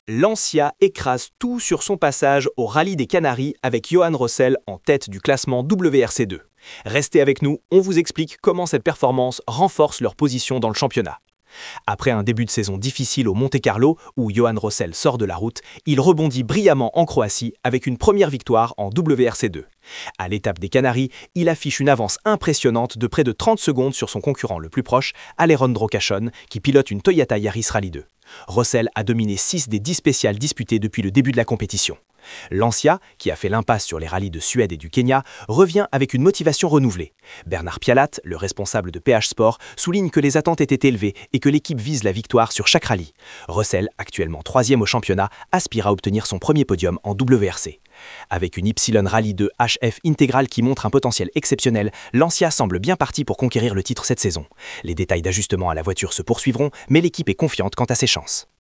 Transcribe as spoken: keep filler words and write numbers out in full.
Lancia écrase tout sur son passage au Rallye des Canaries avec Johan Rossel en tête du classement W R C deux. Restez avec nous, on vous explique comment cette performance renforce leur position dans le championnat. Après un début de saison difficile au Monte-Carlo, où Johan Rossel sort de la route, il rebondit brillamment en Croatie avec une première victoire en W R C deux. À l'étape des Canaries, il affiche une avance impressionnante de près de trente secondes sur son concurrent le plus proche, Alejandro Cachon, qui pilote une Toyota Yaris Rallye deux. Rossel a dominé six des dix spéciales disputées depuis le début de la compétition. Lancia, qui a fait l'impasse sur les rallyes de Suède et du Kenya, revient avec une motivation renouvelée. Bernard Pialat, le responsable de P H Sport, souligne que les attentes étaient élevées et que l'équipe vise la victoire sur chaque rallye. Rossel, actuellement troisième au championnat, aspire à obtenir son premier podium en W R C. Avec une Y Rallye deux H F intégrale qui montre un potentiel exceptionnel, Lancia semble bien parti pour conquérir le titre cette saison. Les détails d'ajustement à la voiture se poursuivront, mais l'équipe est confiante quant à ses chances.